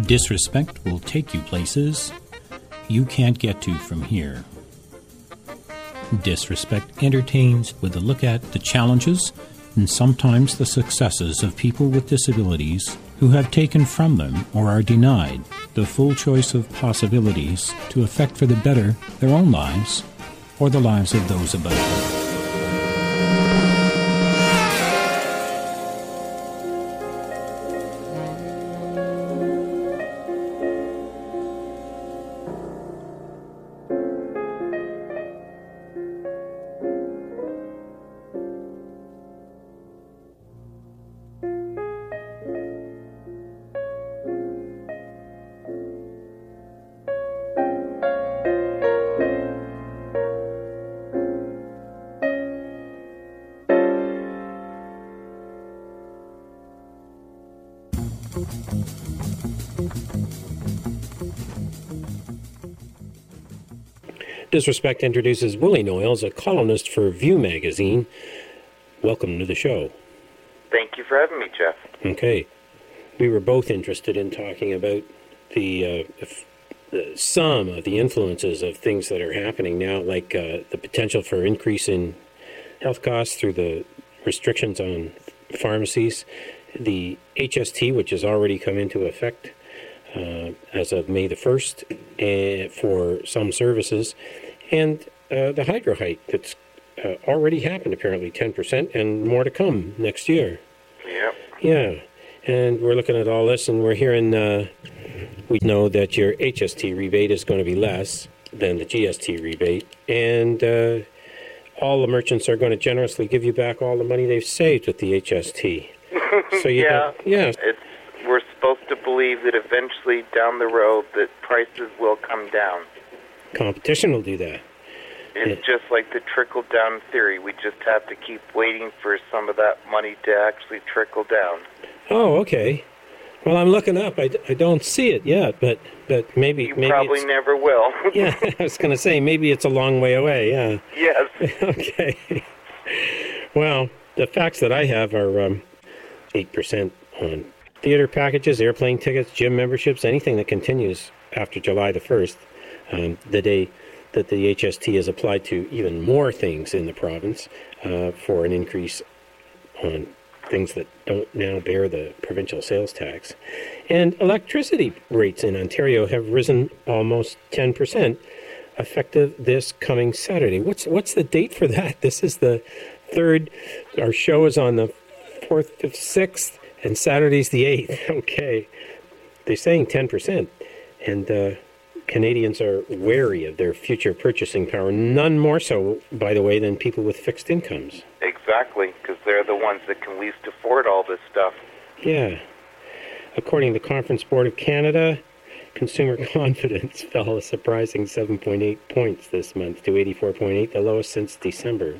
Disrespect will take you places you can't get to from here. Disrespect entertains with a look at the challenges and sometimes the successes of people with disabilities who have taken from them or are denied the full choice of possibilities to affect for the better their own lives or the lives of those about them. Disrespect introduces Willie Noyles, a columnist for View magazine. Welcome to the show. Thank you for having me, Jeff. Okay. We were both interested in talking about the some of the influences of things that are happening now, like the potential for increase in health costs through the restrictions on pharmacies, the HST, which has already come into effect as of May the 1st for some services, and the hydro hike that's already happened, apparently 10%, and more to come next year. Yep. Yeah, and we're looking at all this, and we're hearing, we know that your HST rebate is going to be less than the GST rebate, and all the merchants are going to generously give you back all the money they've saved with the HST. So yeah. Yeah. We're supposed to believe that eventually down the road that prices will come down. Competition will do that. It's just like the trickle-down theory. We just have to keep waiting for some of that money to actually trickle down. Oh, okay. Well, I'm looking up. I don't see it yet, but maybe... You probably never will. Yeah, I was going to say, maybe it's a long way away, yeah. Yes. Okay. Well, the facts that I have are 8% on theater packages, airplane tickets, gym memberships, anything that continues after July the 1st, the day that the HST is applied to even more things in the province for an increase on things that don't now bear the provincial sales tax. And electricity rates in Ontario have risen almost 10%, effective this coming Saturday. What's the date for that? This is the 3rd. Our show is on the 4th, 5th, 6th. And Saturday's the 8th. Okay. They're saying 10%. And Canadians are wary of their future purchasing power. None more so, by the way, than people with fixed incomes. Exactly, because they're the ones that can least afford all this stuff. Yeah. According to the Conference Board of Canada, consumer confidence fell a surprising 7.8 points this month to 84.8, the lowest since December.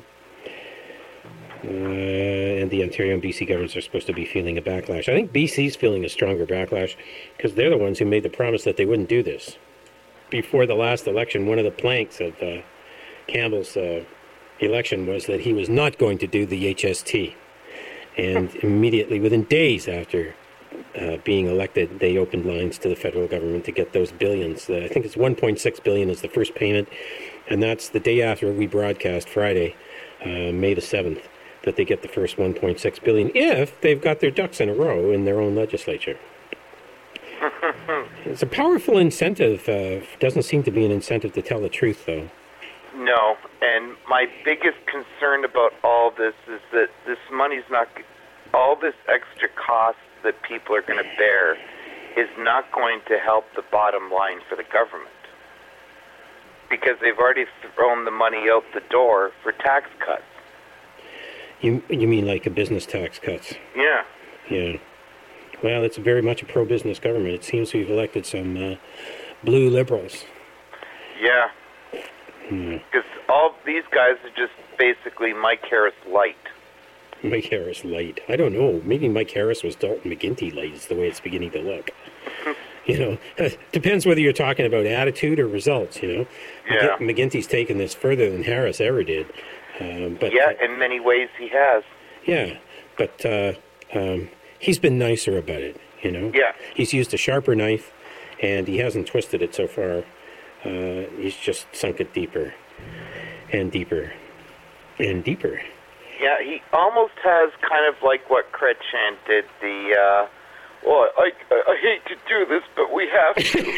And the Ontario and BC governments are supposed to be feeling a backlash. I think BC's feeling a stronger backlash because they're the ones who made the promise that they wouldn't do this. Before the last election, one of the planks of Campbell's election was that he was not going to do the HST. And immediately, within days after being elected, they opened lines to the federal government to get those billions. I think it's $1.6 billion is the first payment, and that's the day after we broadcast Friday, May the 7th. That they get the first $1.6 billion if they've got their ducks in a row in their own legislature. It's a powerful incentive. Doesn't seem to be an incentive to tell the truth, though. No, and my biggest concern about all this is that this money's not... All this extra cost that people are going to bear is not going to help the bottom line for the government. Because they've already thrown the money out the door for tax cuts. You mean like a business tax cuts? Yeah. Yeah. Well, it's very much a pro-business government. It seems we've elected some blue liberals. Yeah. Because all these guys are just basically Mike Harris light. Mike Harris light. I don't know. Maybe Mike Harris was Dalton McGuinty light is the way it's beginning to look. You know, depends whether you're talking about attitude or results, you know. Yeah. McGuinty's taken this further than Harris ever did. But yeah, in many ways he has. Yeah, but he's been nicer about it. Yeah. He's used a sharper knife, and he hasn't twisted it so far. He's just sunk it deeper and deeper and deeper. Yeah, he almost has kind of like what Chrétien did, well, I hate to do this, but we have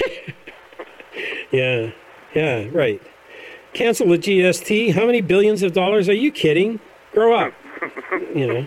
to. Yeah, right. Cancel the GST? How many billions of dollars? Are you kidding? Grow up. Yeah.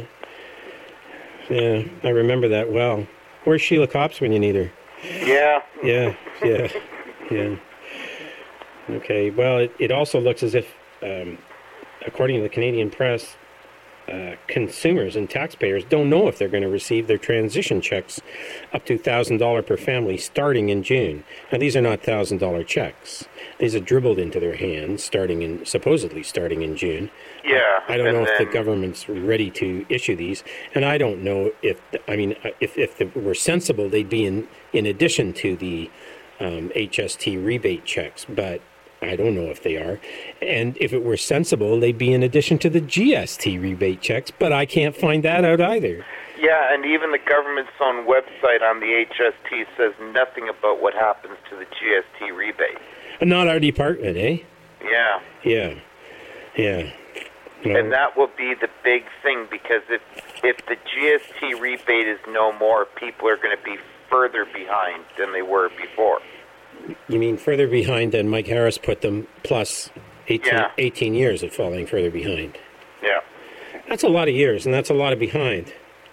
Yeah, I remember that well. Where's Sheila Copps when you need her? Yeah. Yeah. Okay, well, it also looks as if, according to the Canadian press, consumers and taxpayers don't know if they're going to receive their transition checks up to $1,000 per family starting in June. Now, these are not $1,000 checks. These are dribbled into their hands supposedly starting in June. Yeah. I don't know if the government's ready to issue these, and I don't know if they were sensible, they'd be in addition to the HST rebate checks, but I don't know if they are. And if it were sensible, they'd be in addition to the GST rebate checks, but I can't find that out either. Yeah, and even the government's own website on the HST says nothing about what happens to the GST rebate. Not our department, eh? Yeah. Yeah. And that will be the big thing, because if the GST rebate is no more, people are going to be further behind than they were before. You mean further behind than Mike Harris put them, plus 18 years of falling further behind? Yeah. That's a lot of years, and that's a lot of behind.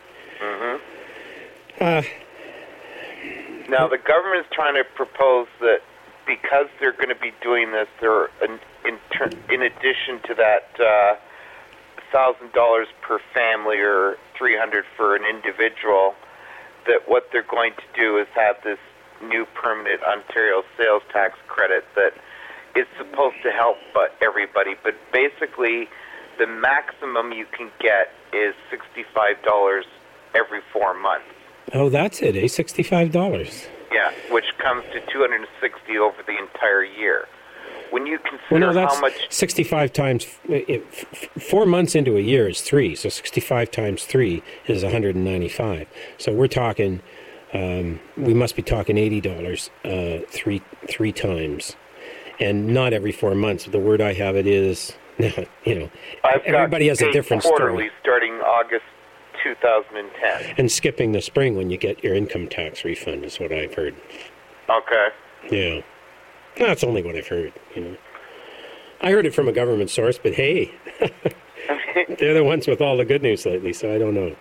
Now, the government is trying to propose that because they're going to be doing this, they're in addition to that $1,000 per family or $300 for an individual, that what they're going to do is have this new permanent Ontario sales tax credit that is supposed to help everybody, but basically the maximum you can get is $65 every 4 months. Oh, that's it, eh? $65. Yeah, which comes to $260 over the entire year. When you consider that's how much 65 times 4 months into a year is 3, so 65 times 3 is 195. So we're talking. We must be talking $80 three times, and not every 4 months. The word I have it is, everybody has a different quarterly story. Starting August 2010. And skipping the spring when you get your income tax refund is what I've heard. Okay. Yeah, that's only what I've heard. I heard it from a government source, but hey, they're the ones with all the good news lately, so I don't know.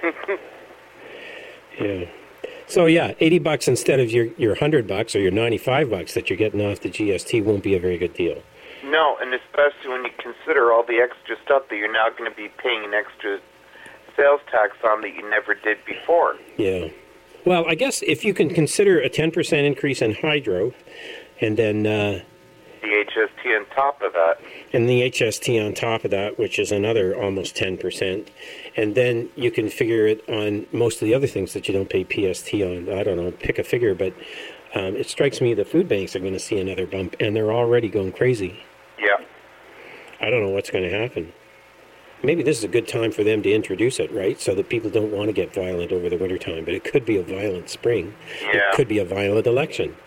Yeah. So yeah, $80 instead of your $100 or your $95 that you're getting off the GST won't be a very good deal. No, and especially when you consider all the extra stuff that you're now going to be paying an extra sales tax on that you never did before. Yeah. Well, I guess if you can consider a 10% increase in hydro, and then the HST on top of that. And the HST on top of that, which is another almost 10%. And then you can figure it on most of the other things that you don't pay PST on. I don't know, pick a figure, but it strikes me the food banks are going to see another bump, and they're already going crazy. Yeah. I don't know what's going to happen. Maybe this is a good time for them to introduce it, right? So that people don't want to get violent over the wintertime, but it could be a violent spring. Yeah. It could be a violent election.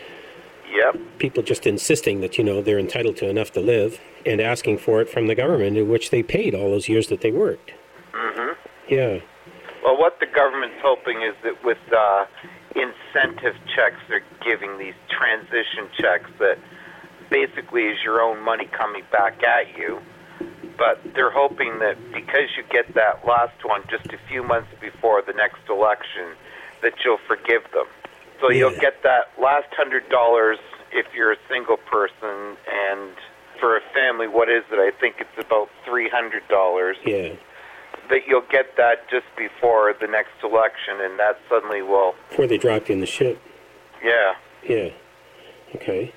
Yep. People just insisting that, they're entitled to enough to live and asking for it from the government in which they paid all those years that they worked. Mm-hmm. Yeah. Well, what the government's hoping is that with incentive checks, they're giving these transition checks that basically is your own money coming back at you. But they're hoping that because you get that last one just a few months before the next election, that you'll forgive them. So you'll get that last $100 if you're a single person, and for a family, what is it? I think it's about $300. Yeah. That you'll get that just before the next election, and that suddenly will... Before they dropped in the ship. Yeah. Yeah. Okay.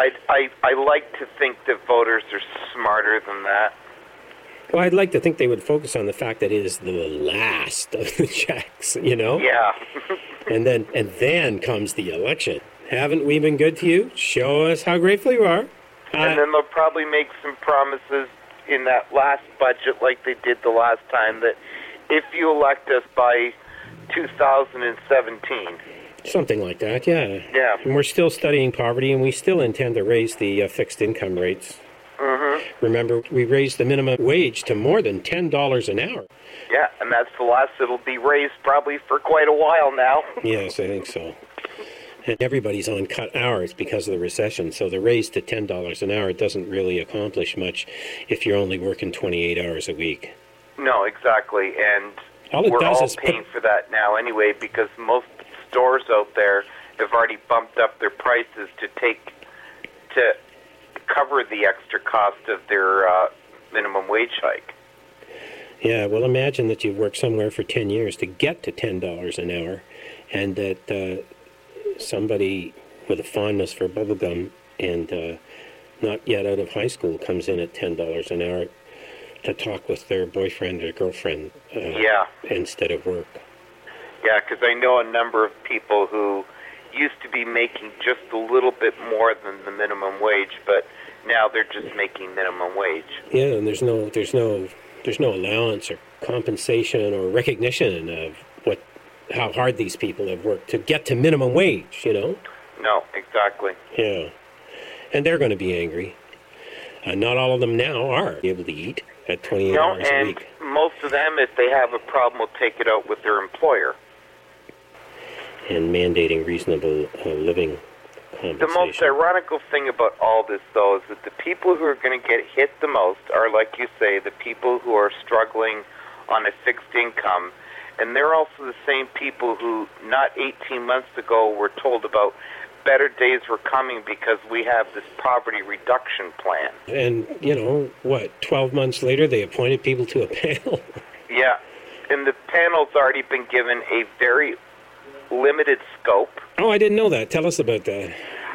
I like to think that voters are smarter than that. Well, I'd like to think they would focus on the fact that it is the last of the checks, Yeah. and then comes the election. Haven't we been good to you? Show us how grateful you are. And then they'll probably make some promises in that last budget like they did the last time, that if you elect us by 2017. Something like that, yeah. Yeah. And we're still studying poverty, and we still intend to raise the fixed income rates. Mm-hmm. Remember, we raised the minimum wage to more than $10 an hour. Yeah, and that's the last it'll be raised probably for quite a while now. Yes, I think so. And everybody's on cut hours because of the recession, so the raise to $10 an hour doesn't really accomplish much if you're only working 28 hours a week. No, exactly, and All it we're does all is paying for that now anyway, because most stores out there have already bumped up their prices to cover the extra cost of their minimum wage hike. Yeah, well, imagine that you've worked somewhere for 10 years to get to $10 an hour, and that somebody with a fondness for bubblegum and not yet out of high school comes in at $10 an hour to talk with their boyfriend or girlfriend instead of work. Yeah, because I know a number of people who used to be making just a little bit more than the minimum wage, but now they're just making minimum wage. Yeah, and there's no allowance or compensation or recognition of how hard these people have worked to get to minimum wage, you know? No, exactly. Yeah. And they're going to be angry. Not all of them now are able to eat at 28 hours a week. And most of them, if they have a problem, will take it out with their employer. And mandating reasonable living compensation. The most ironical thing about all this, though, is that the people who are going to get hit the most are, like you say, the people who are struggling on a fixed income. And they're also the same people who, not 18 months ago, were told about better days were coming because we have this poverty reduction plan. And, 12 months later, they appointed people to a panel. Yeah. And the panel's already been given a very limited scope. Oh, I didn't know that. Tell us about that.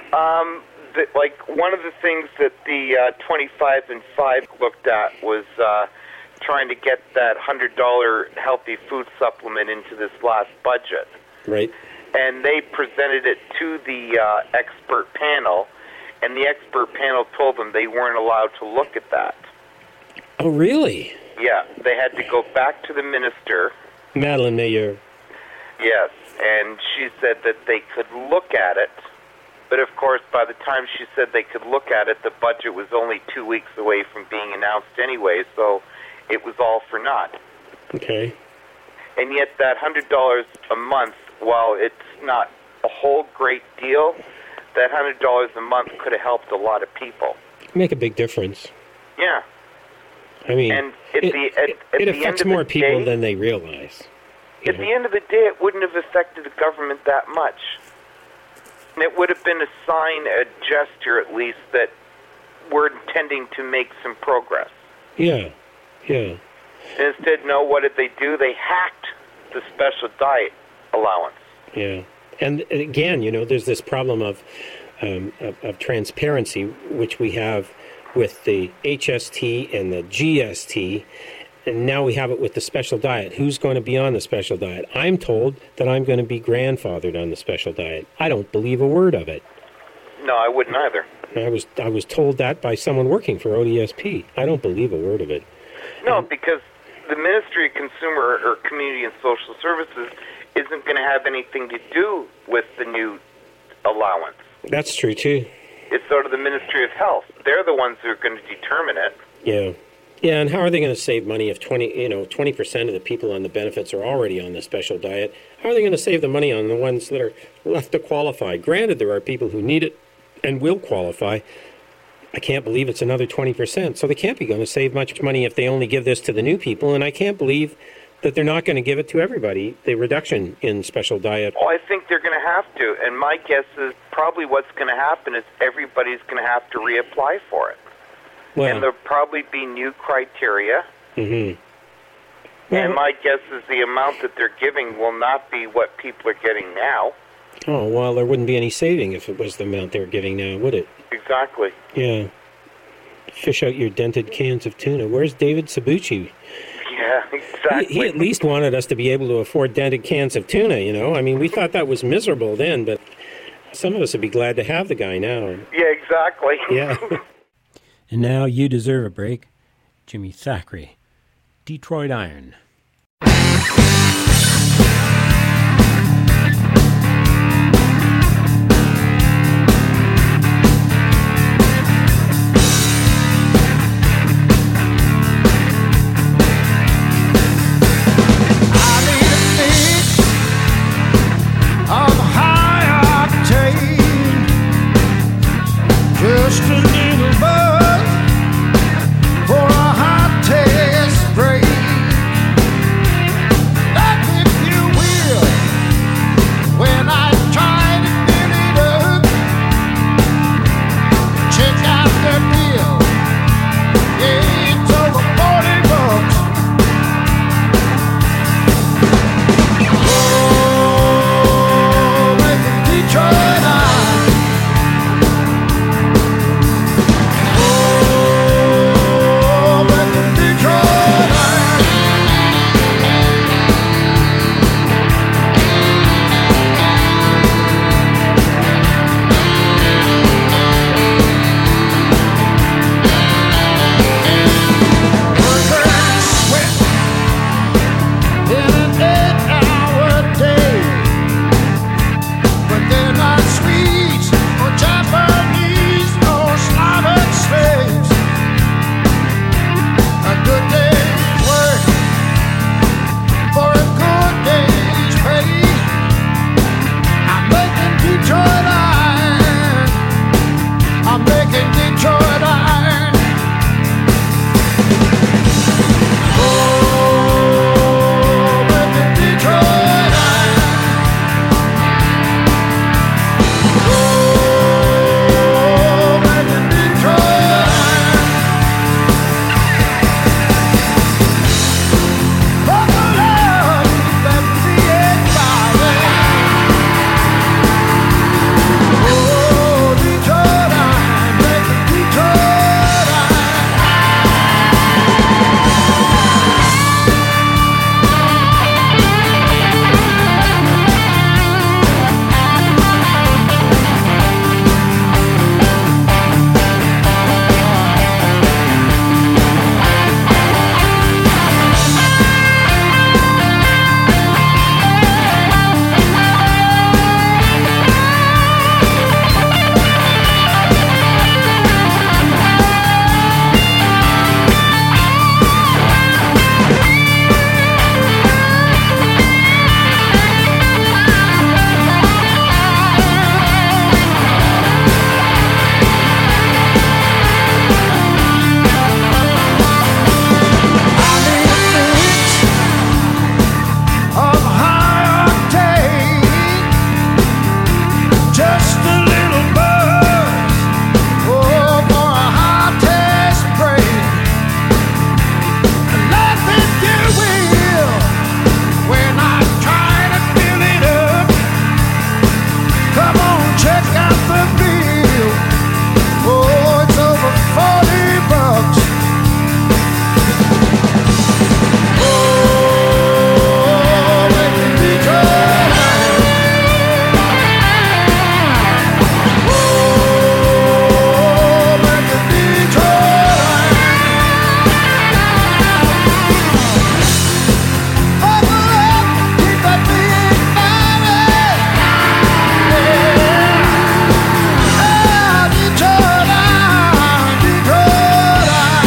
One of the things that the 25 and 5 looked at was trying to get that $100 healthy food supplement into this last budget. Right. And they presented it to the expert panel, and the expert panel told them they weren't allowed to look at that. Oh, really? Yeah, they had to go back to the minister. Madeleine Meilleur. Yes, and she said that they could look at it, but of course, by the time she said they could look at it, the budget was only 2 weeks away from being announced anyway, so it was all for naught. Okay. And yet that $100 a month, while it's not a whole great deal, that $100 a month could have helped a lot of people. Make a big difference. Yeah. I mean, and it affects more people than they realize. At the end of the day, it wouldn't have affected the government that much. And it would have been a sign, a gesture at least, that we're intending to make some progress. Yeah, yeah. And instead, no, what did they do? They hacked the special diet allowance. Yeah. And again, there's this problem of transparency, which we have with the HST and the GST, and now we have it with the special diet. Who's going to be on the special diet? I'm told that I'm going to be grandfathered on the special diet. I don't believe a word of it. No, I wouldn't either. I was told that by someone working for ODSP. I don't believe a word of it. No, because the Ministry of Consumer or Community and Social Services isn't going to have anything to do with the new allowance. That's true, too. It's sort of the Ministry of Health. They're the ones who are going to determine it. Yeah. Yeah, and how are they going to save money if 20% of the people on the benefits are already on the special diet? How are they going to save the money on the ones that are left to qualify? Granted, there are people who need it and will qualify. I can't believe it's another 20%. So they can't be going to save much money if they only give this to the new people. And I can't believe that they're not going to give it to everybody, the reduction in special diet. Oh, I think they're going to have to. And my guess is probably what's going to happen is everybody's going to have to reapply for it. Well, and there'll probably be new criteria. Mm-hmm. Well, and my guess is the amount that they're giving will not be what people are getting now. Oh, well, there wouldn't be any saving if it was the amount they're giving now, would it? Exactly. Yeah. Fish out your dented cans of tuna. Where's David Sabucci? Yeah, exactly. He at least wanted us to be able to afford dented cans of tuna, I mean, we thought that was miserable then, but some of us would be glad to have the guy now. Yeah, exactly. Yeah. And now you deserve a break. Jimmy Thackeray, Detroit Iron. check out the bill. Oh, it's over $40. Oh, making Detroit high. Oh, making Detroit high. Buckle up, keep that big body. Yeah, Detroit high, Detroit high.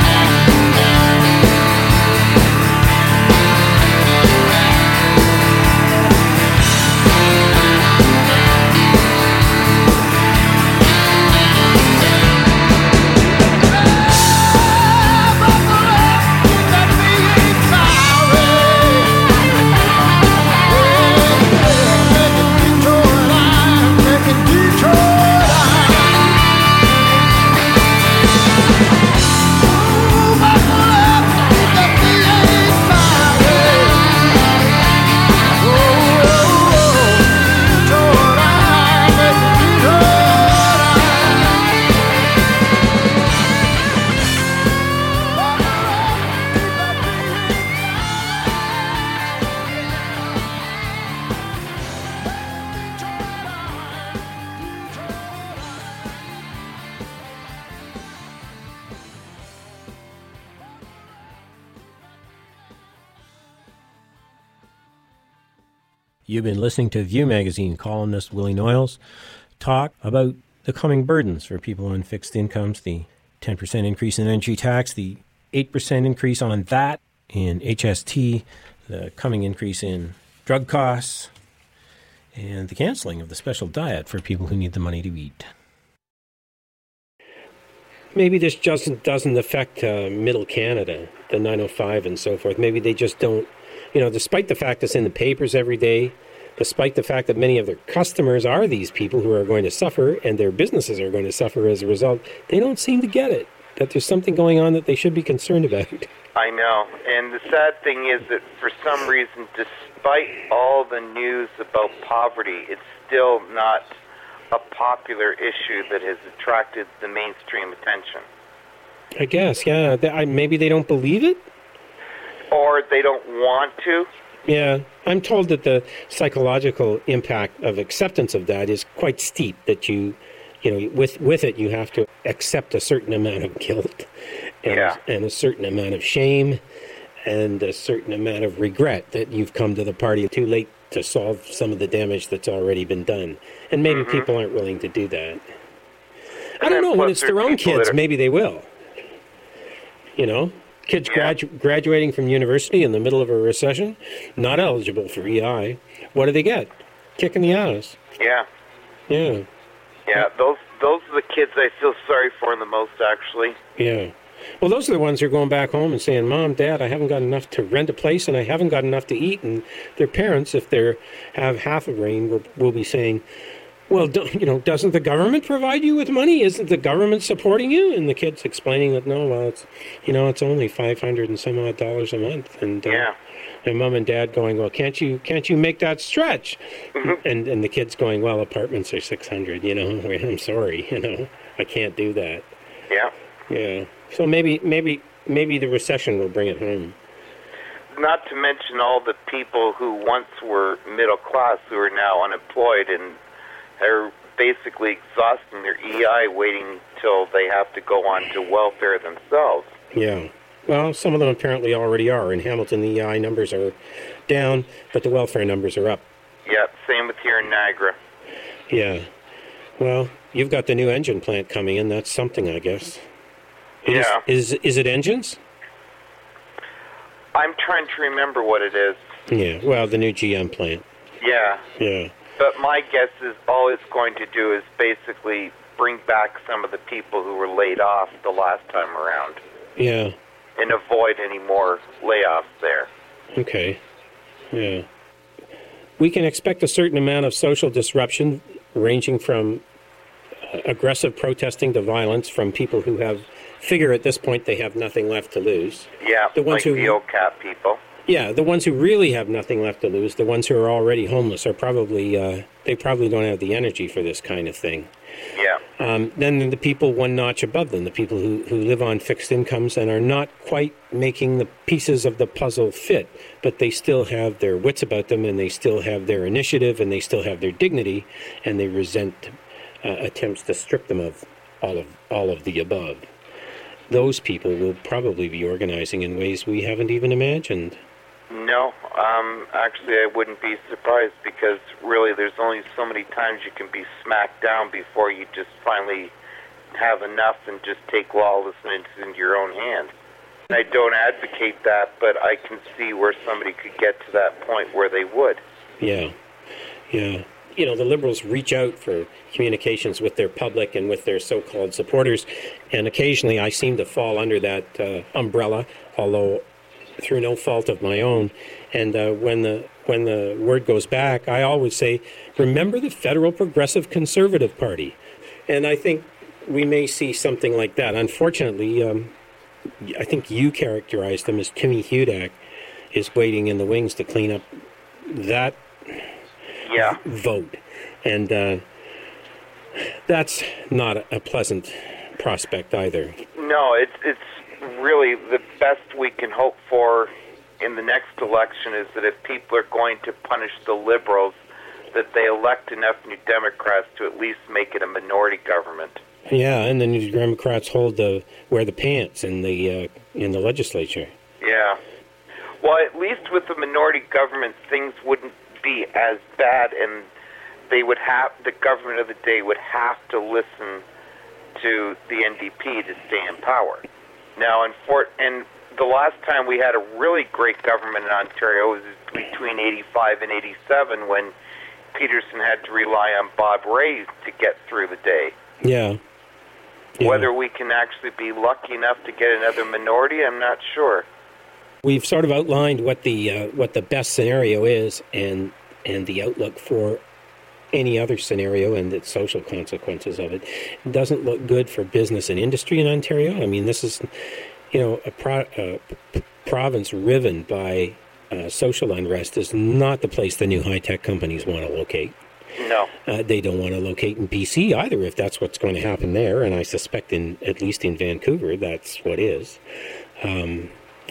You've been listening to View Magazine columnist Willie Noyles talk about the coming burdens for people on fixed incomes, the 10% increase in energy tax, the 8% increase on that in HST, the coming increase in drug costs, and the canceling of the special diet for people who need the money to eat. Maybe this just doesn't affect Middle Canada, the 905 and so forth. Maybe they just don't, despite the fact it's in the papers every day, despite the fact that many of their customers are these people who are going to suffer and their businesses are going to suffer as a result, they don't seem to get it, that there's something going on that they should be concerned about. I know. And the sad thing is that for some reason, despite all the news about poverty, it's still not a popular issue that has attracted the mainstream attention. I guess, yeah. Maybe they don't believe it? Or they don't want to. Yeah. I'm told that the psychological impact of acceptance of that is quite steep, that with it you have to accept a certain amount of guilt and a certain amount of shame and a certain amount of regret that you've come to the party too late to solve some of the damage that's already been done. And maybe people aren't willing to do that. I don't know. When it's their own kids, maybe they will. Kids graduating from university in the middle of a recession, not eligible for EI. What do they get? Kick in the ass. Yeah. Yeah. Yeah, those are the kids I feel sorry for the most, actually. Yeah. Well, those are the ones who are going back home and saying, Mom, Dad, I haven't got enough to rent a place and I haven't got enough to eat. And their parents, if they have half a brain, will be saying, well, doesn't the government provide you with money? Isn't the government supporting you? And the kid's explaining that, no, well, it's only $500 and some odd dollars a month. And and Mom and Dad going, well, can't you make that stretch? And the kid's going, well, apartments are $600, I'm sorry, I can't do that. Yeah. Yeah. So maybe the recession will bring it home. Not to mention all the people who once were middle class who are now unemployed and are basically exhausting their EI waiting till they have to go on to welfare themselves. Yeah. Well, some of them apparently already are. In Hamilton, the EI numbers are down, but the welfare numbers are up. Yeah, same with here in Niagara. Yeah. Well, you've got the new engine plant coming in. That's something, I guess. Is it engines? I'm trying to remember what it is. Yeah, well, the new GM plant. Yeah. Yeah. But my guess is all it's going to do is basically bring back some of the people who were laid off the last time around. Yeah. And avoid any more layoffs there. Okay. Yeah. We can expect a certain amount of social disruption, ranging from aggressive protesting to violence from people who figure at this point they have nothing left to lose. Yeah, the ones like the OCAP people. Yeah, the ones who really have nothing left to lose, the ones who are already homeless, are probably they probably don't have the energy for this kind of thing. Yeah. Then the people one notch above them, the people who live on fixed incomes and are not quite making the pieces of the puzzle fit, but they still have their wits about them, and they still have their initiative, and they still have their dignity, and they resent attempts to strip them of all of the above. Those people will probably be organizing in ways we haven't even imagined. No, actually I wouldn't be surprised, because really there's only so many times you can be smacked down before you just finally have enough and just take lawlessness into your own hands. I don't advocate that, but I can see where somebody could get to that point where they would. Yeah. You know, the Liberals reach out for communications with their public and with their so-called supporters, and occasionally I seem to fall under that umbrella, although through no fault of my own. And when the word goes back, I always say, remember the Federal Progressive Conservative Party. And I think we may see something like that. Unfortunately, I think you characterized them as Timmy Hudak is waiting in the wings to clean up that vote. And that's not a pleasant prospect either. No, it's really the best we can hope for in the next election is that if people are going to punish the Liberals, that they elect enough New Democrats to at least make it a minority government. Yeah, and the New Democrats wear the pants in the legislature. Yeah. Well, at least with the minority government, things wouldn't be as bad, and the government of the day would have to listen to the NDP to stay in power. Now, and the last time we had a really great government in Ontario was between 85 and 87, when Peterson had to rely on Bob Rae to get through the day. Yeah. Whether we can actually be lucky enough to get another minority, I'm not sure. We've sort of outlined what the best scenario is, and the outlook for any other scenario and the social consequences of it. It doesn't look good for business and industry in Ontario. I mean, this is, a province riven by social unrest is not the place the new high-tech companies want to locate. No. They don't want to locate in BC either, if that's what's going to happen there, and I suspect at least in Vancouver, that's what is. I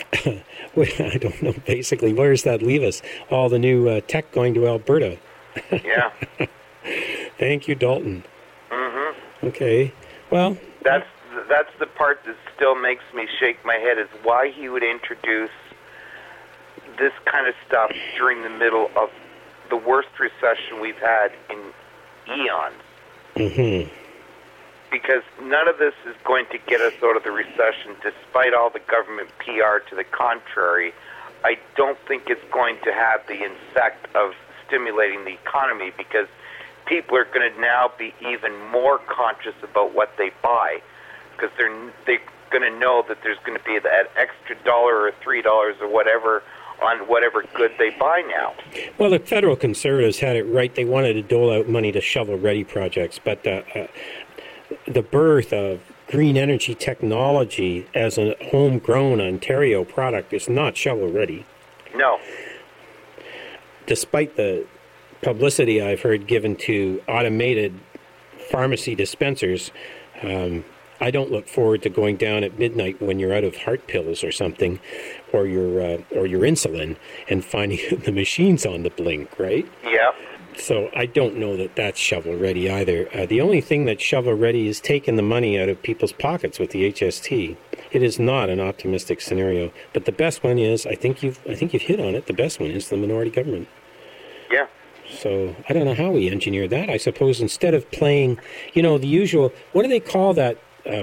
don't know, basically, where does that leave us? All the new tech going to Alberta. Yeah. Thank you, Dalton. Mm-hmm. Okay. Well, that's the part that still makes me shake my head, is why he would introduce this kind of stuff during the middle of the worst recession we've had in eons. Mm-hmm. Because none of this is going to get us out of the recession, despite all the government PR to the contrary. I don't think it's going to have the effect of stimulating the economy, because people are going to now be even more conscious about what they buy, because they're going to know that there's going to be that extra $1 or $3 or whatever on whatever good they buy now. Well, the federal Conservatives had it right. They wanted to dole out money to shovel-ready projects, but the birth of green energy technology as a homegrown Ontario product is not shovel-ready. No. Despite the publicity I've heard given to automated pharmacy dispensers, I don't look forward to going down at midnight when you're out of heart pills or something, or your insulin, and finding the machine's on the blink, right? Yeah. So I don't know that that's shovel-ready either. The only thing that's shovel-ready is taking the money out of people's pockets with the HST. It is not an optimistic scenario, but the best one is, I think you've hit on it. The best one is the minority government. Yeah. So I don't know how we engineer that. I suppose instead of playing, the usual, what do they call that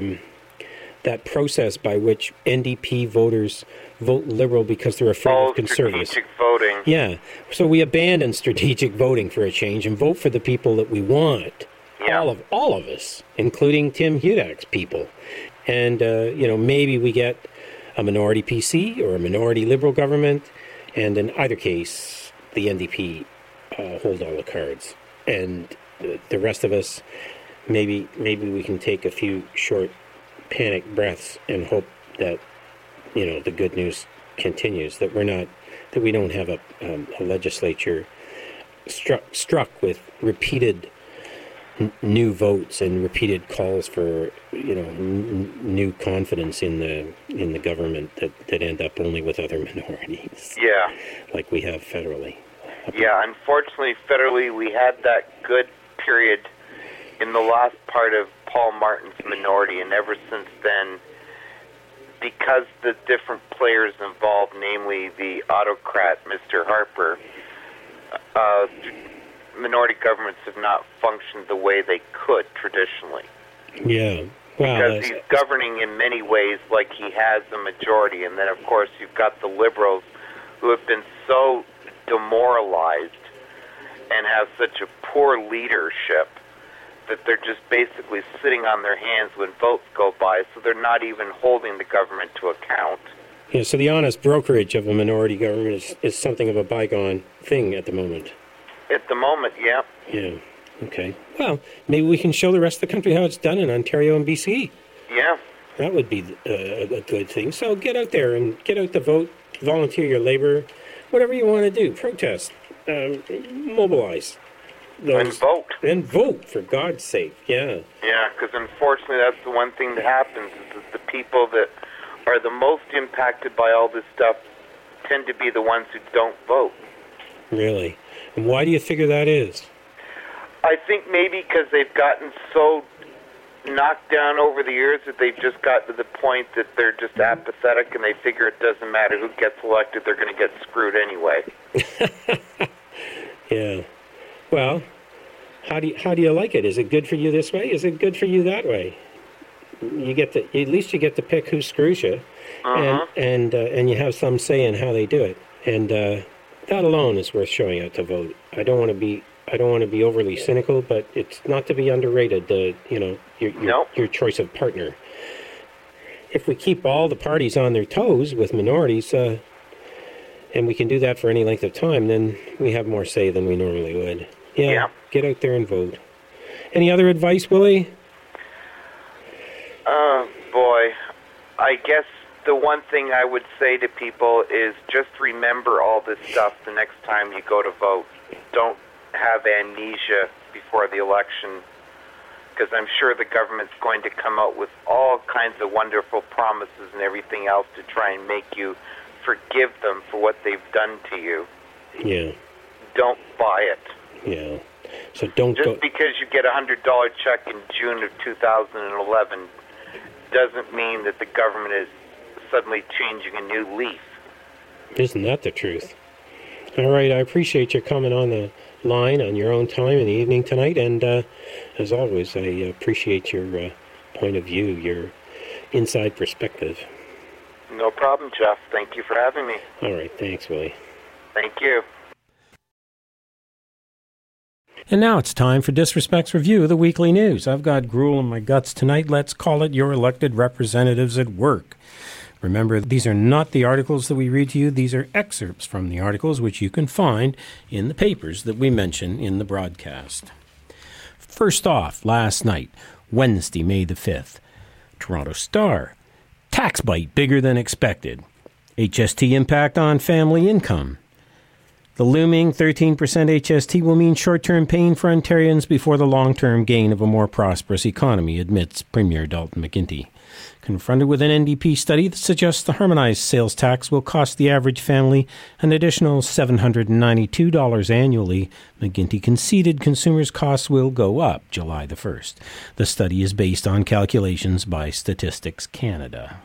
process by which NDP voters vote Liberal because they're afraid of Conservatives? Strategic voting. Yeah. So we abandon strategic voting for a change and vote for the people that we want. Yeah. All of us, including Tim Hudak's people. And, maybe we get a minority PC or a minority Liberal government, and in either case, the NDP hold all the cards. And the rest of us, maybe we can take a few short panic breaths and hope that, the good news continues, that that we don't have a legislature struck with repeated new votes and repeated calls for new confidence in the government that end up only with other minorities. Yeah. Like we have federally. Yeah, unfortunately, federally, we had that good period in the last part of Paul Martin's minority, and ever since then, because the different players involved, namely the autocrat, Mr. Harper, minority governments have not functioned the way they could traditionally. Yeah. Wow, because he's governing in many ways like he has a majority, and then, of course, you've got the Liberals who have been so demoralized and have such a poor leadership that they're just basically sitting on their hands when votes go by, so they're not even holding the government to account. Yeah, so the honest brokerage of a minority government is something of a bygone thing at the moment. At the moment, yeah. Yeah, okay. Well, maybe we can show the rest of the country how it's done in Ontario and BC. Yeah. That would be a good thing. So get out there and get out to vote, volunteer your labor, whatever you want to do, protest, mobilize. And vote. And vote, for God's sake, yeah. Yeah, because unfortunately that's the one thing that happens, is that the people that are the most impacted by all this stuff tend to be the ones who don't vote. Really? And why do you figure that is? I think maybe because they've gotten so knocked down over the years that they've just gotten to the point that they're just apathetic and they figure it doesn't matter who gets elected, they're going to get screwed anyway. Yeah. Well, how do you like it? Is it good for you this way? Is it good for you that way? At least you get to pick who screws you, and you have some say in how they do it. And that alone is worth showing out to vote. I don't want to be overly cynical, but it's not to be underrated. Your choice of partner. If we keep all the parties on their toes with minorities, and we can do that for any length of time, then we have more say than we normally would. Yeah. Get out there and vote. Any other advice, Willie? Boy, I guess the one thing I would say to people is just remember all this stuff the next time you go to vote. Don't have amnesia before the election, because I'm sure the government's going to come out with all kinds of wonderful promises and everything else to try and make you forgive them for what they've done to you. Yeah. Don't buy it. Yeah. So don't Just because you get a $100 check in June of 2011 doesn't mean that the government is suddenly changing a new leaf. Isn't that the truth? All right, I appreciate your coming on the line on your own time in the evening tonight, and as always, I appreciate your point of view, your inside perspective. No problem, Jeff. Thank you for having me. All right, thanks, Willie. Thank you. And now it's time for Disrespect's review of the weekly news. I've got gruel in my guts tonight. Let's call it your elected representatives at work. Remember, these are not the articles that we read to you. These are excerpts from the articles which you can find in the papers that we mention in the broadcast. First off, last night, Wednesday, May the 5th, Toronto Star. Tax bite bigger than expected. HST impact on family income. The looming 13% HST will mean short-term pain for Ontarians before the long-term gain of a more prosperous economy, admits Premier Dalton McGuinty. Confronted with an NDP study that suggests the harmonized sales tax will cost the average family an additional $792 annually, McGuinty conceded consumers' costs will go up July the 1st. The study is based on calculations by Statistics Canada.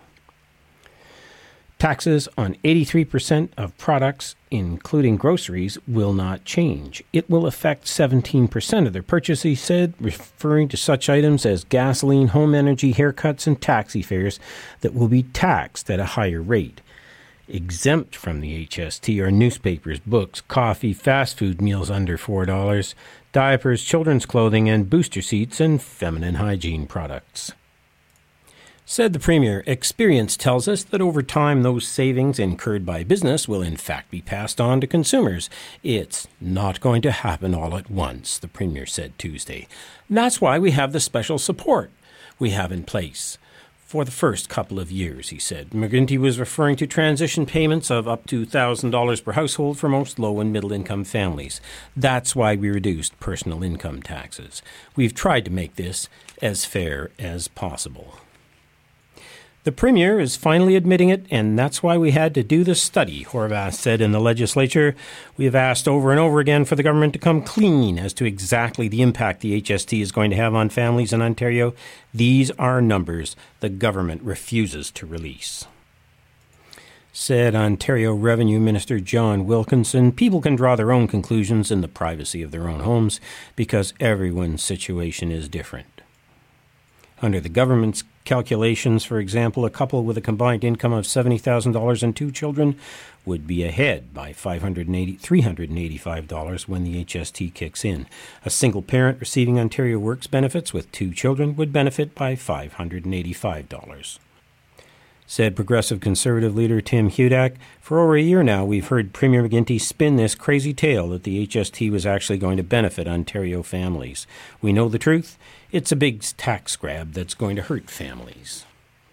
Taxes on 83% of products, including groceries, will not change. It will affect 17% of their purchase, he said, referring to such items as gasoline, home energy, haircuts, and taxi fares that will be taxed at a higher rate. Exempt from the HST are newspapers, books, coffee, fast food meals under $4, diapers, children's clothing, and booster seats and feminine hygiene products. Said the Premier, experience tells us that over time those savings incurred by business will in fact be passed on to consumers. It's not going to happen all at once, the Premier said Tuesday. And that's why we have the special support we have in place for the first couple of years, he said. McGuinty was referring to transition payments of up to $1,000 per household for most low- and middle-income families. That's why we reduced personal income taxes. We've tried to make this as fair as possible. The Premier is finally admitting it, and that's why we had to do this study, Horvath said in the legislature. We have asked over and over again for the government to come clean as to exactly the impact the HST is going to have on families in Ontario. These are numbers the government refuses to release. Said Ontario Revenue Minister John Wilkinson, people can draw their own conclusions in the privacy of their own homes because everyone's situation is different. Under the government's calculations, for example, a couple with a combined income of $70,000 and 2 children would be ahead by $385 when the HST kicks in. A single parent receiving Ontario Works benefits with 2 children would benefit by $585. Said Progressive Conservative leader Tim Hudak, for over a year now we've heard Premier McGuinty spin this crazy tale that the HST was actually going to benefit Ontario families. We know the truth. It's a big tax grab that's going to hurt families.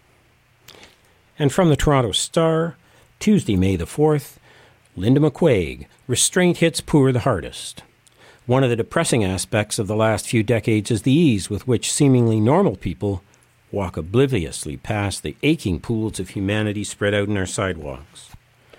And from the Toronto Star, Tuesday, May the 4th, Linda McQuaig, restraint hits poor the hardest. One of the depressing aspects of the last few decades is the ease with which seemingly normal people walk obliviously past the aching pools of humanity spread out in our sidewalks.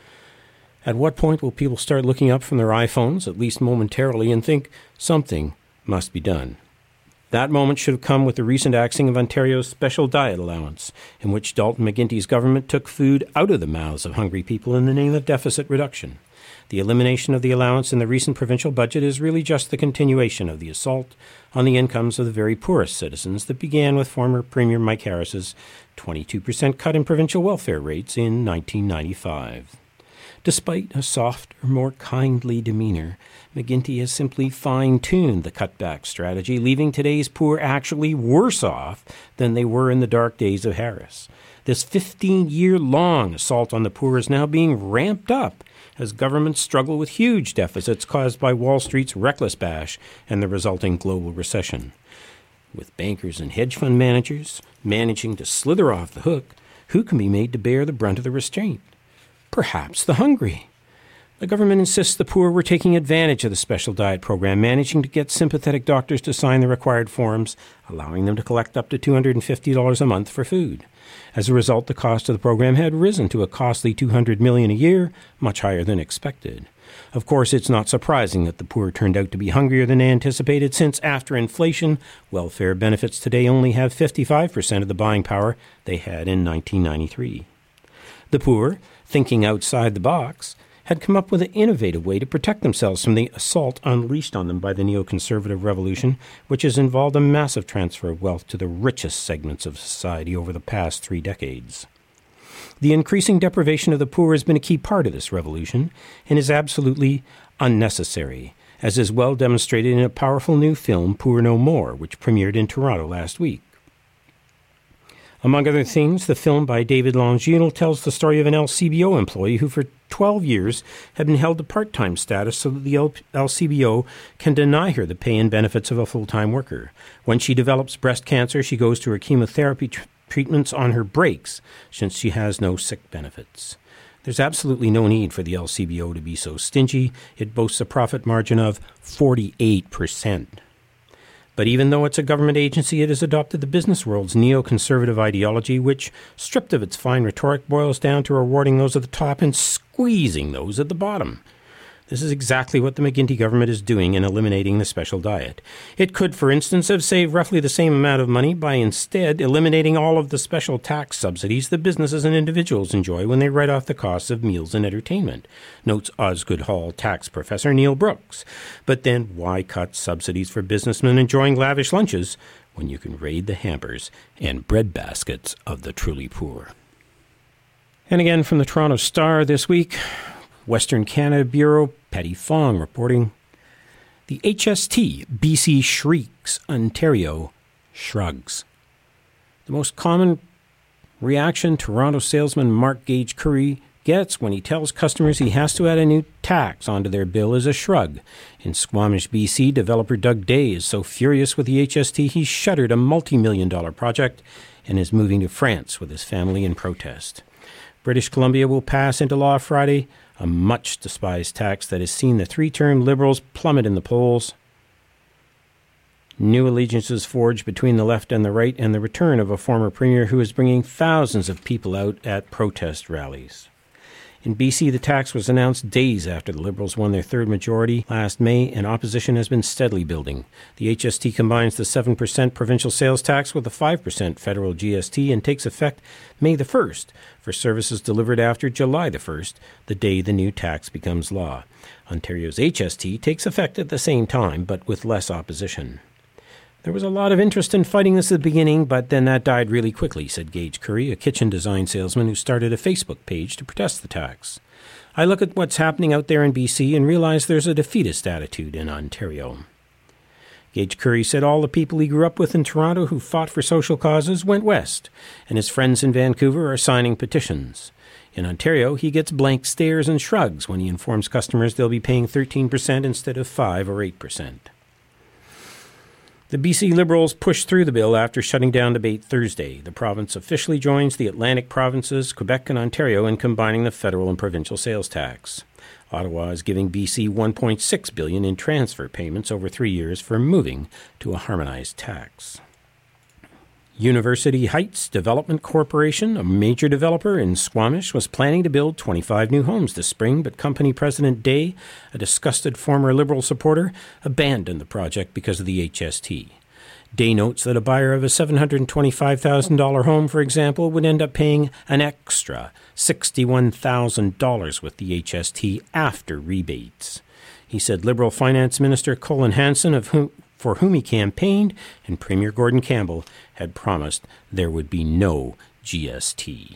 At what point will people start looking up from their iPhones, at least momentarily, and think something must be done? That moment should have come with the recent axing of Ontario's special diet allowance, in which Dalton McGuinty's government took food out of the mouths of hungry people in the name of deficit reduction. The elimination of the allowance in the recent provincial budget is really just the continuation of the assault on the incomes of the very poorest citizens that began with former Premier Mike Harris's 22% cut in provincial welfare rates in 1995. Despite a softer, more kindly demeanor, McGuinty has simply fine-tuned the cutback strategy, leaving today's poor actually worse off than they were in the dark days of Harris. This 15-year-long assault on the poor is now being ramped up as governments struggle with huge deficits caused by Wall Street's reckless bash and the resulting global recession. With bankers and hedge fund managers managing to slither off the hook, who can be made to bear the brunt of the restraint? Perhaps the hungry. The government insists the poor were taking advantage of the special diet program, managing to get sympathetic doctors to sign the required forms, allowing them to collect up to $250 a month for food. As a result, the cost of the program had risen to a costly $200 million a year, much higher than expected. Of course, it's not surprising that the poor turned out to be hungrier than anticipated, since after inflation, welfare benefits today only have 55% of the buying power they had in 1993. The poor, thinking outside the box, had come up with an innovative way to protect themselves from the assault unleashed on them by the neoconservative revolution, which has involved a massive transfer of wealth to the richest segments of society over the past 3 decades. The increasing deprivation of the poor has been a key part of this revolution and is absolutely unnecessary, as is well demonstrated in a powerful new film, Poor No More, which premiered in Toronto last week. Among other things, the film by David Longino tells the story of an LCBO employee who for 12 years had been held to part-time status so that the LCBO can deny her the pay and benefits of a full-time worker. When she develops breast cancer, she goes to her chemotherapy treatments on her breaks, since she has no sick benefits. There's absolutely no need for the LCBO to be so stingy. It boasts a profit margin of 48%. But even though it's a government agency, it has adopted the business world's neoconservative ideology, which, stripped of its fine rhetoric, boils down to rewarding those at the top and squeezing those at the bottom. This is exactly what the McGuinty government is doing in eliminating the special diet. It could, for instance, have saved roughly the same amount of money by instead eliminating all of the special tax subsidies that businesses and individuals enjoy when they write off the costs of meals and entertainment, notes Osgoode Hall tax professor Neil Brooks. But then why cut subsidies for businessmen enjoying lavish lunches when you can raid the hampers and bread baskets of the truly poor? And again from the Toronto Star this week, Western Canada Bureau Patty Fong reporting, the HST, BC shrieks, Ontario shrugs. The most common reaction Toronto salesman Mark Gage Curry gets when he tells customers he has to add a new tax onto their bill is a shrug. In Squamish, BC, developer Doug Day is so furious with the HST he shuttered a multi-million-dollar project and is moving to France with his family in protest. British Columbia will pass into law Friday a much-despised tax that has seen the three-term Liberals plummet in the polls. New allegiances forged between the left and the right, and the return of a former premier who is bringing thousands of people out at protest rallies. In BC, the tax was announced days after the Liberals won their third majority last May, and opposition has been steadily building. The HST combines the 7% provincial sales tax with the 5% federal GST and takes effect May the 1st for services delivered after July the 1st, the day the new tax becomes law. Ontario's HST takes effect at the same time, but with less opposition. There was a lot of interest in fighting this at the beginning, but then that died really quickly, said Gage Curry, a kitchen design salesman who started a Facebook page to protest the tax. I look at what's happening out there in BC and realize there's a defeatist attitude in Ontario. Gage Curry said all the people he grew up with in Toronto who fought for social causes went west, and his friends in Vancouver are signing petitions. In Ontario, he gets blank stares and shrugs when he informs customers they'll be paying 13% instead of 5 or 8%. The BC Liberals pushed through the bill after shutting down debate Thursday. The province officially joins the Atlantic provinces, Quebec and Ontario, in combining the federal and provincial sales tax. Ottawa is giving BC $1.6 billion in transfer payments over 3 years for moving to a harmonized tax. University Heights Development Corporation, a major developer in Squamish, was planning to build 25 new homes this spring, but company president Day, a disgusted former Liberal supporter, abandoned the project because of the HST. Day notes that a buyer of a $725,000 home, for example, would end up paying an extra $61,000 with the HST after rebates. He said Liberal Finance Minister Colin Hanson, for whom he campaigned, and Premier Gordon Campbell had promised there would be no GST.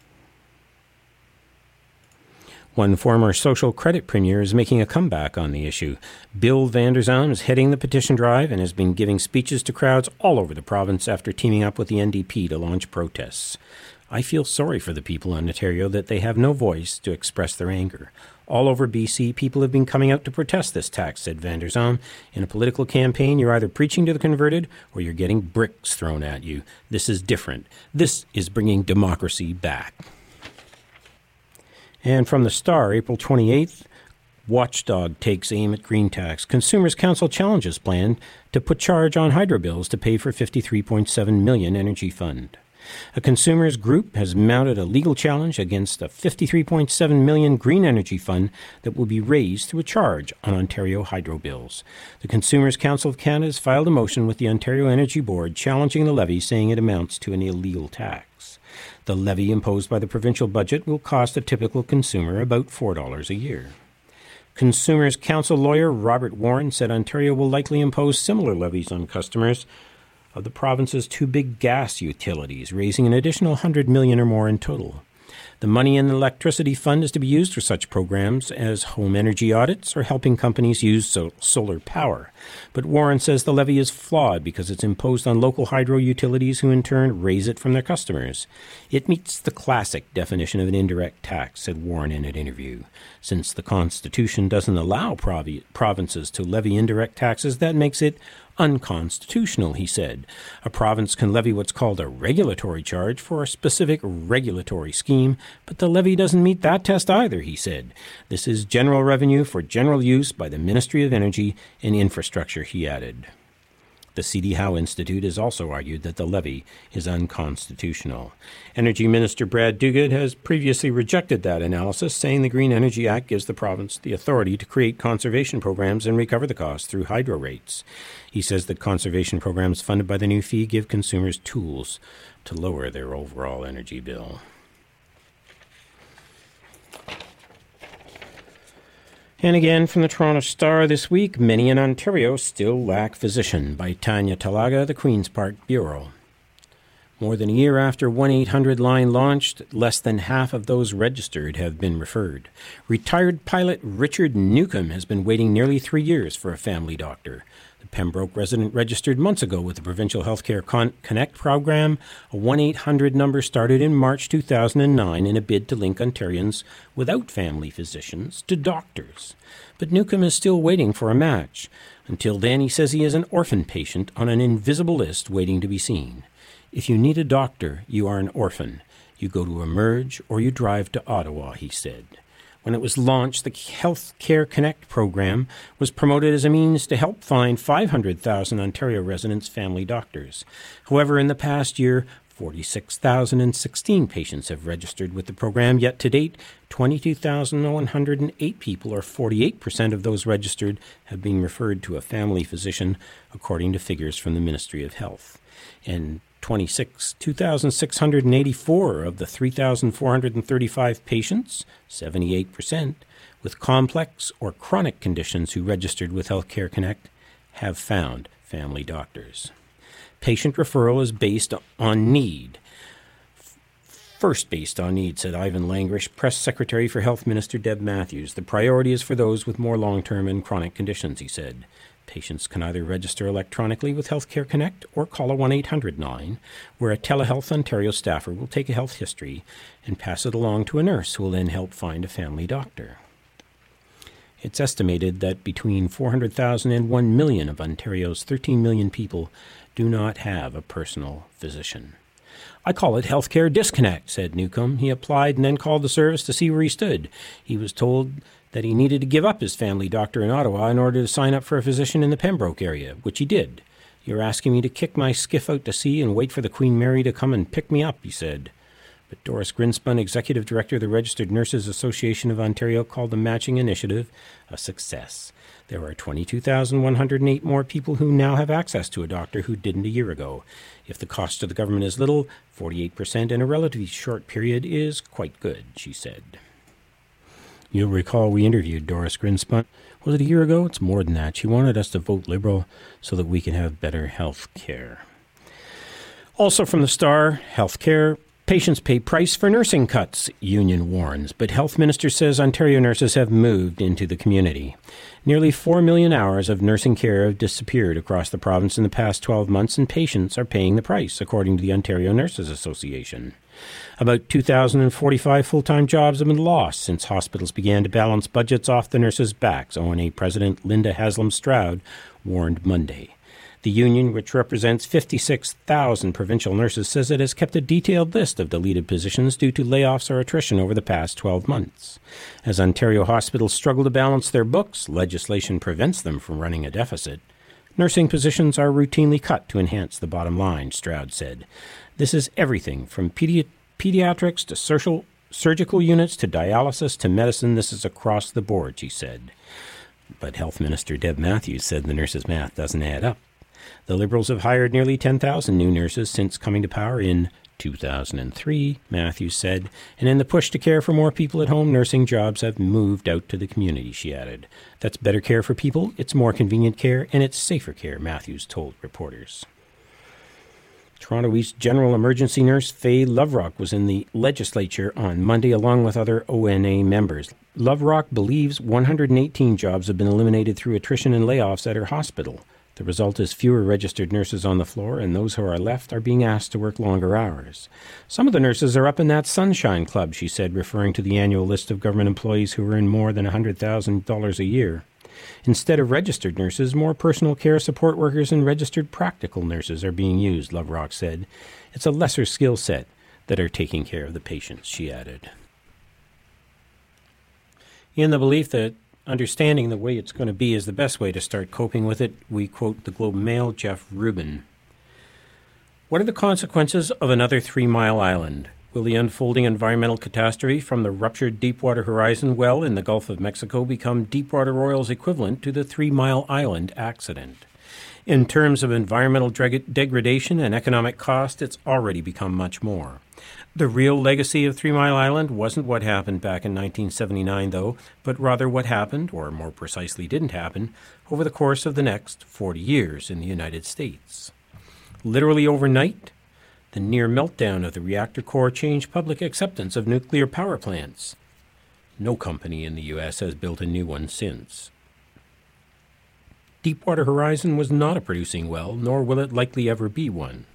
One former social credit premier is making a comeback on the issue. Bill Vander Zalm is heading the petition drive and has been giving speeches to crowds all over the province after teaming up with the NDP to launch protests. I feel sorry for the people in Ontario that they have no voice to express their anger. All over BC, people have been coming out to protest this tax, said Vander Zalm. In a political campaign, you're either preaching to the converted or you're getting bricks thrown at you. This is different. This is bringing democracy back. And from the Star, April 28th, Watchdog takes aim at green tax. Consumers Council challenges plan to put charge on hydro bills to pay for $53.7 million energy fund. A consumers group has mounted a legal challenge against a $53.7 million green energy fund that will be raised through a charge on Ontario hydro bills. The Consumers Council of Canada has filed a motion with the Ontario Energy Board challenging the levy, saying it amounts to an illegal tax. The levy imposed by the provincial budget will cost a typical consumer about $4 a year. Consumers Council lawyer Robert Warren said Ontario will likely impose similar levies on customers of the province's two big gas utilities, raising an additional $100 million or more in total. The money in the electricity fund is to be used for such programs as home energy audits or helping companies use solar power. But Warren says the levy is flawed because it's imposed on local hydro utilities who in turn raise it from their customers. It meets the classic definition of an indirect tax, said Warren in an interview. Since the Constitution doesn't allow provinces to levy indirect taxes, that makes it unconstitutional, he said. A province can levy what's called a regulatory charge for a specific regulatory scheme, but the levy doesn't meet that test either, he said. This is general revenue for general use by the Ministry of Energy and Infrastructure, he added. The C.D. Howe Institute has also argued that the levy is unconstitutional. Energy Minister Brad Dougald has previously rejected that analysis, saying the Green Energy Act gives the province the authority to create conservation programs and recover the costs through hydro rates. He says that conservation programs funded by the new fee give consumers tools to lower their overall energy bill. And again from the Toronto Star this week, many in Ontario still lack physician, by Tanya Talaga, the Queen's Park Bureau. More than a year after 1-800 line launched, less than half of those registered have been referred. Retired pilot Richard Newcomb has been waiting nearly 3 years for a family doctor. The Pembroke resident registered months ago with the Provincial Healthcare Connect program. A 1-800 number started in March 2009 in a bid to link Ontarians without family physicians to doctors. But Newcomb is still waiting for a match. Until then, he says he is an orphan patient on an invisible list waiting to be seen. If you need a doctor, you are an orphan. You go to Emerge or you drive to Ottawa, he said. When it was launched, the Healthcare Connect program was promoted as a means to help find 500,000 Ontario residents family doctors. However, in the past year, 46,016 patients have registered with the program, yet to date, 22,108 people, or 48% of those registered, have been referred to a family physician, according to figures from the Ministry of Health. And 2,684 of the 3,435 patients, 78%, with complex or chronic conditions who registered with Healthcare Connect have found family doctors. Patient referral is based on need. First based on need, said Ivan Langrish, Press Secretary for Health Minister Deb Matthews. The priority is for those with more long-term and chronic conditions, he said. Patients can either register electronically with Healthcare Connect or call a 1-800 line, where a Telehealth Ontario staffer will take a health history and pass it along to a nurse who will then help find a family doctor. It's estimated that between 400,000 and 1 million of Ontario's 13 million people do not have a personal physician. I call it healthcare disconnect, said Newcomb. He applied and then called the service to see where he stood. He was told that he needed to give up his family doctor in Ottawa in order to sign up for a physician in the Pembroke area, which he did. You're asking me to kick my skiff out to sea and wait for the Queen Mary to come and pick me up, he said. But Doris Grinspun, Executive Director of the Registered Nurses Association of Ontario, called the matching initiative a success. There are 22,108 more people who now have access to a doctor who didn't a year ago. If the cost to the government is little, 48% in a relatively short period is quite good, she said. You'll recall we interviewed Doris Grinspun. Was it a year ago? It's more than that. She wanted us to vote Liberal so that we can have better health care. Also from the Star, health care. Patients pay price for nursing cuts, union warns, but Health Minister says Ontario nurses have moved into the community. Nearly 4 million hours of nursing care have disappeared across the province in the past 12 months, and patients are paying the price, according to the Ontario Nurses Association. About 2,045 full-time jobs have been lost since hospitals began to balance budgets off the nurses' backs, ONA President Linda Haslam-Stroud warned Monday. The union, which represents 56,000 provincial nurses, says it has kept a detailed list of deleted positions due to layoffs or attrition over the past 12 months. As Ontario hospitals struggle to balance their books, legislation prevents them from running a deficit. Nursing positions are routinely cut to enhance the bottom line, Stroud said. This is everything from pediatrics to surgical units to dialysis to medicine. This is across the board, she said. But Health Minister Deb Matthews said the nurses' math doesn't add up. The Liberals have hired nearly 10,000 new nurses since coming to power in 2003, Matthews said, and in the push to care for more people at home, nursing jobs have moved out to the community, she added. That's better care for people, it's more convenient care, and it's safer care, Matthews told reporters. Toronto East General Emergency Nurse Faye Loverock was in the legislature on Monday along with other ONA members. Loverock believes 118 jobs have been eliminated through attrition and layoffs at her hospital. The result is fewer registered nurses on the floor, and those who are left are being asked to work longer hours. Some of the nurses are up in that Sunshine Club, she said, referring to the annual list of government employees who earn more than $100,000 a year. Instead of registered nurses, more personal care support workers and registered practical nurses are being used, Loverock said. It's a lesser skill set that are taking care of the patients, she added. In the belief that understanding the way it's going to be is the best way to start coping with it, we quote the Globe and Mail, Jeff Rubin. What are the consequences of another 3 Mile Island? Will the unfolding environmental catastrophe from the ruptured Deepwater Horizon well in the Gulf of Mexico become Deepwater Oil's equivalent to the 3 Mile Island accident? In terms of environmental degradation and economic cost, it's already become much more. The real legacy of 3 Mile Island wasn't what happened back in 1979, though, but rather what happened, or more precisely didn't happen, over the course of the next 40 years in the United States. Literally overnight, the near meltdown of the reactor core changed public acceptance of nuclear power plants. No company in the U.S. has built a new one since. Deepwater Horizon was not a producing well, nor will it likely ever be one.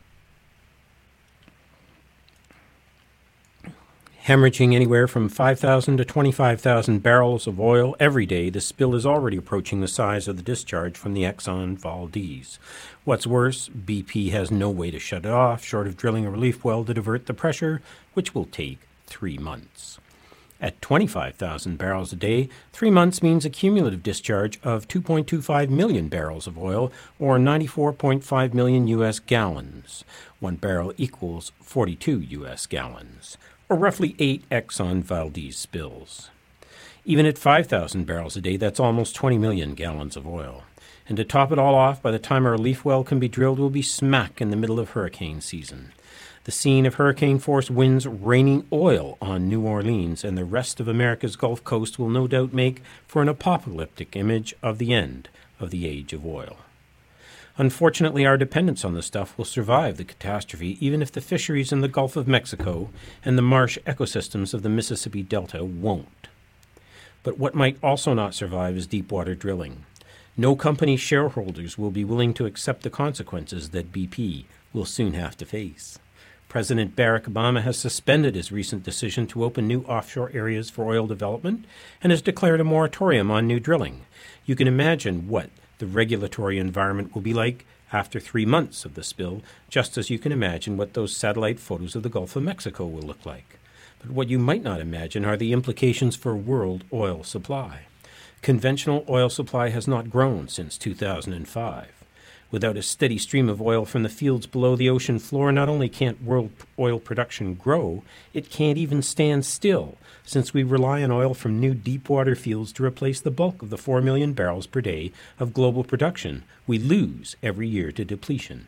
Hemorrhaging anywhere from 5,000 to 25,000 barrels of oil every day, the spill is already approaching the size of the discharge from the Exxon Valdez. What's worse, BP has no way to shut it off, short of drilling a relief well to divert the pressure, which will take 3 months. At 25,000 barrels a day, 3 months means a cumulative discharge of 2.25 million barrels of oil, or 94.5 million U.S. gallons. 1 barrel equals 42 U.S. gallons, or roughly 8 Exxon Valdez spills. Even at 5,000 barrels a day, that's almost 20 million gallons of oil. And to top it all off, by the time a relief well can be drilled, we'll be smack in the middle of hurricane season. The scene of hurricane-force winds raining oil on New Orleans and the rest of America's Gulf Coast will no doubt make for an apocalyptic image of the end of the age of oil. Unfortunately, our dependence on the stuff will survive the catastrophe, even if the fisheries in the Gulf of Mexico and the marsh ecosystems of the Mississippi Delta won't. But what might also not survive is deepwater drilling. No company's shareholders will be willing to accept the consequences that BP will soon have to face. President Barack Obama has suspended his recent decision to open new offshore areas for oil development and has declared a moratorium on new drilling. You can imagine what the regulatory environment will be like after 3 months of the spill, just as you can imagine what those satellite photos of the Gulf of Mexico will look like. But what you might not imagine are the implications for world oil supply. Conventional oil supply has not grown since 2005. Without a steady stream of oil from the fields below the ocean floor, not only can't world oil production grow, it can't even stand still, since we rely on oil from new deepwater fields to replace the bulk of the 4 million barrels per day of global production we lose every year to depletion.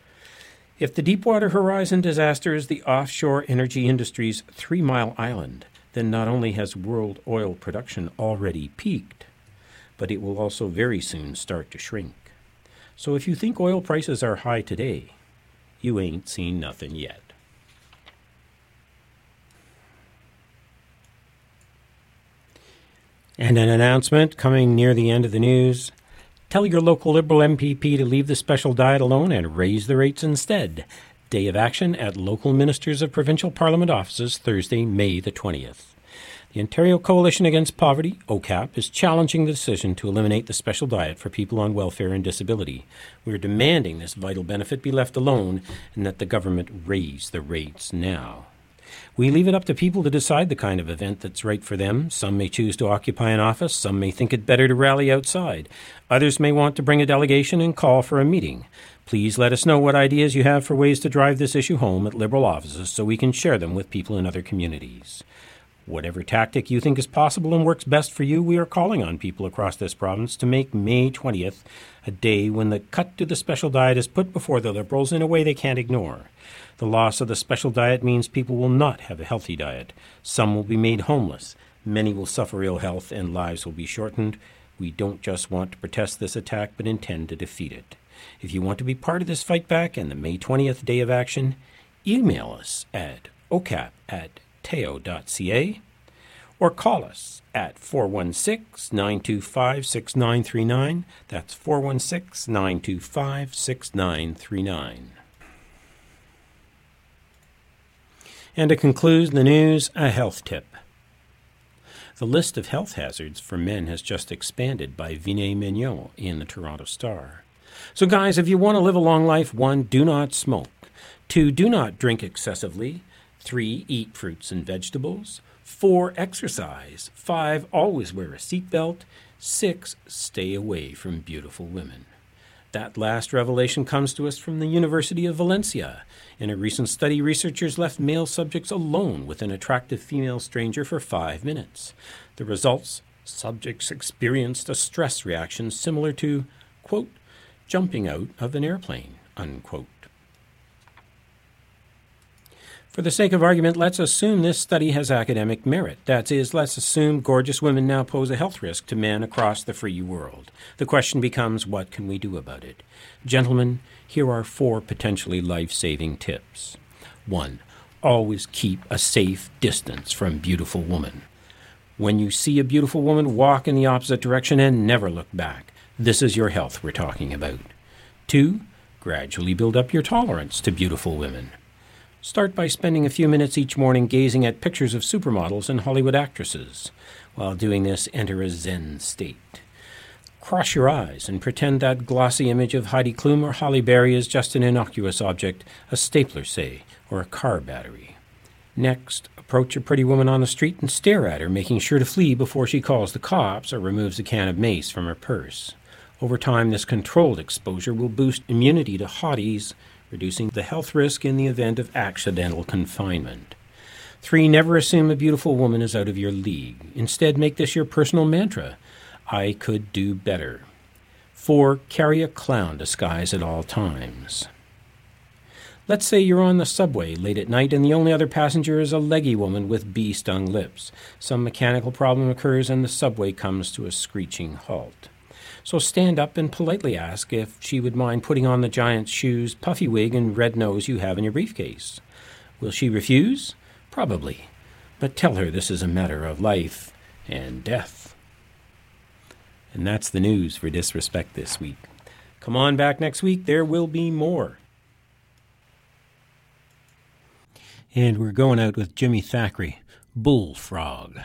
If the Deepwater Horizon disaster is the offshore energy industry's 3 Mile Island, then not only has world oil production already peaked, but it will also very soon start to shrink. So if you think oil prices are high today, you ain't seen nothing yet. And an announcement coming near the end of the news. Tell your local Liberal MPP to leave the special diet alone and raise the rates instead. Day of action at local ministers of provincial parliament offices Thursday, May the 20th. The Ontario Coalition Against Poverty, OCAP, is challenging the decision to eliminate the special diet for people on welfare and disability. We are demanding this vital benefit be left alone and that the government raise the rates now. We leave it up to people to decide the kind of event that's right for them. Some may choose to occupy an office. Some may think it better to rally outside. Others may want to bring a delegation and call for a meeting. Please let us know what ideas you have for ways to drive this issue home at Liberal offices so we can share them with people in other communities. Whatever tactic you think is possible and works best for you, we are calling on people across this province to make May 20th a day when the cut to the special diet is put before the Liberals in a way they can't ignore. The loss of the special diet means people will not have a healthy diet. Some will be made homeless. Many will suffer ill health and lives will be shortened. We don't just want to protest this attack, but intend to defeat it. If you want to be part of this fight back and the May 20th Day of Action, email us at ocap@teo.ca or call us at 416-925-6939. That's 416-925-6939. And to conclude the news, a health tip. The list of health hazards for men has just expanded by Vinay Mignon in the Toronto Star. So guys, if you want to live a long life, 1, do not smoke. 2, do not drink excessively. 3, eat fruits and vegetables. 4, exercise. 5, always wear a seatbelt. 6, stay away from beautiful women. That last revelation comes to us from the University of Valencia. In a recent study, researchers left male subjects alone with an attractive female stranger for 5 minutes. The results, subjects experienced a stress reaction similar to, quote, jumping out of an airplane, unquote. For the sake of argument, let's assume this study has academic merit. That is, let's assume gorgeous women now pose a health risk to men across the free world. The question becomes, what can we do about it? Gentlemen, here are 4 potentially life-saving tips. 1, always keep a safe distance from beautiful women. When you see a beautiful woman, walk in the opposite direction and never look back. This is your health we're talking about. 2. Gradually build up your tolerance to beautiful women. Start by spending a few minutes each morning gazing at pictures of supermodels and Hollywood actresses. While doing this, enter a Zen state. Cross your eyes and pretend that glossy image of Heidi Klum or Halle Berry is just an innocuous object, a stapler, say, or a car battery. Next, approach a pretty woman on the street and stare at her, making sure to flee before she calls the cops or removes a can of mace from her purse. Over time, this controlled exposure will boost immunity to hotties, reducing the health risk in the event of accidental confinement. 3. Never assume a beautiful woman is out of your league. Instead, make this your personal mantra. I could do better. 4. Carry a clown disguise at all times. Let's say you're on the subway late at night and the only other passenger is a leggy woman with bee-stung lips. Some mechanical problem occurs and the subway comes to a screeching halt. So stand up and politely ask if she would mind putting on the giant shoes, puffy wig, and red nose you have in your briefcase. Will she refuse? Probably. But tell her this is a matter of life and death. And that's the news for Disrespect this week. Come on back next week. There will be more. And we're going out with Jimmy Thackeray, Bullfrog.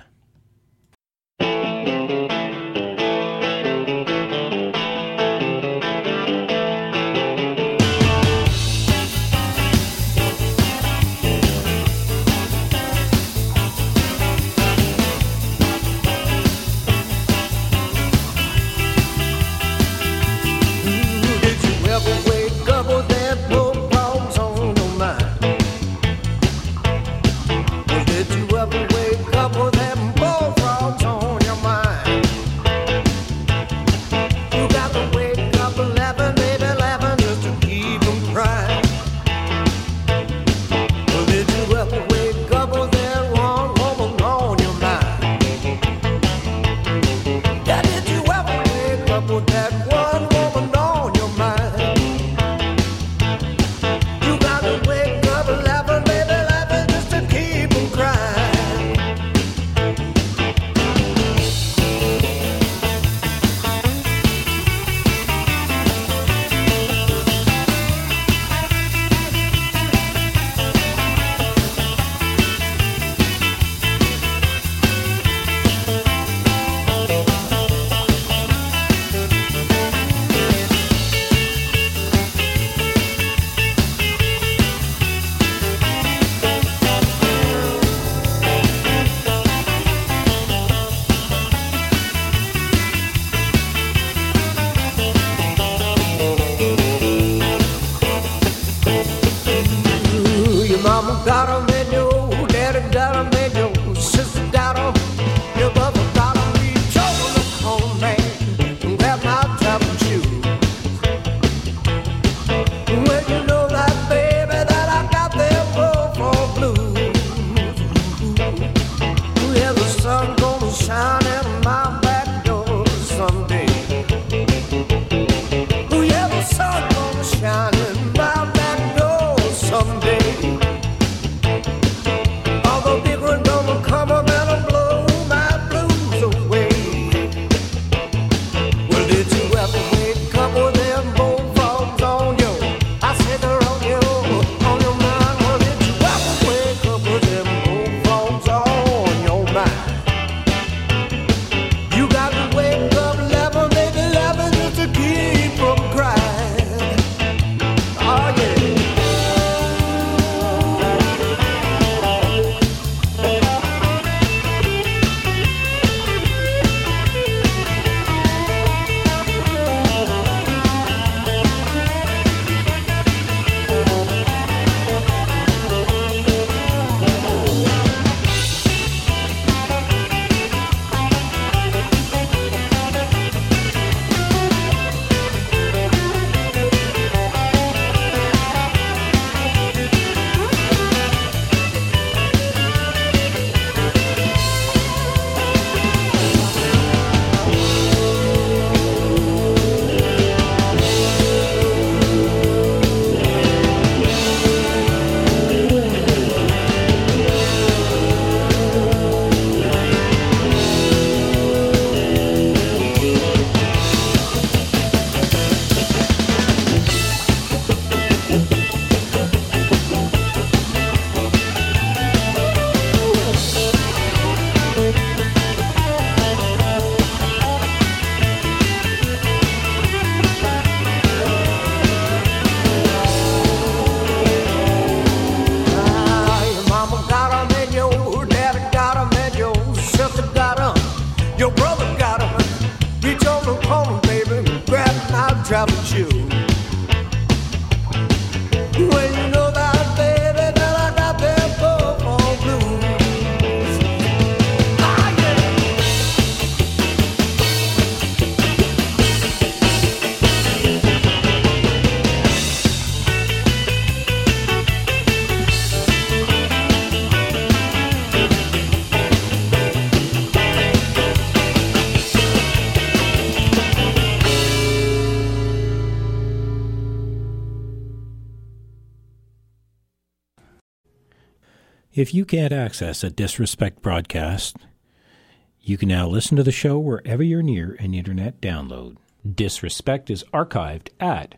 If you can't access a Disrespect broadcast, you can now listen to the show wherever you're near an internet download. Disrespect is archived at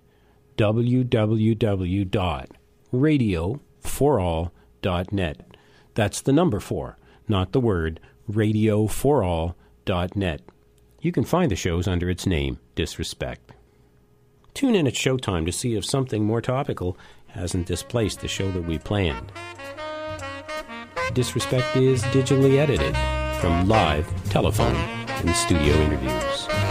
www.radioforall.net. That's the number 4, not the word, radioforall.net. You can find the shows under its name, Disrespect. Tune in at showtime to see if something more topical hasn't displaced the show that we planned. Disrespect is digitally edited from live, telephone, and studio interviews.